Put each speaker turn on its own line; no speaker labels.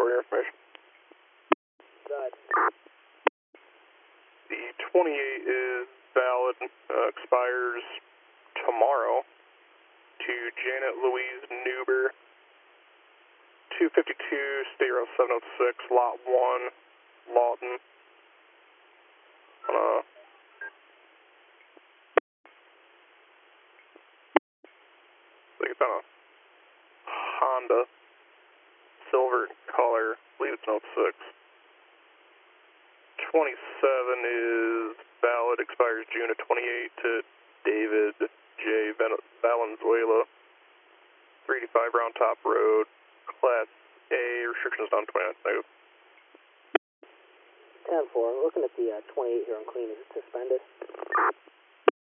for your information.
Good.
The 28 is valid, expires tomorrow to Janet Louise Newber, 252 State Route 706, Lot 1, Lawton. I think it's on a Honda, silver color, I believe it's an 06. 27 is valid, expires June of 28 to David J. Valenzuela, 385 Round Top Road, Class A, restrictions on 29th negative.
10-4, looking at the 28 here on clean, is it suspended?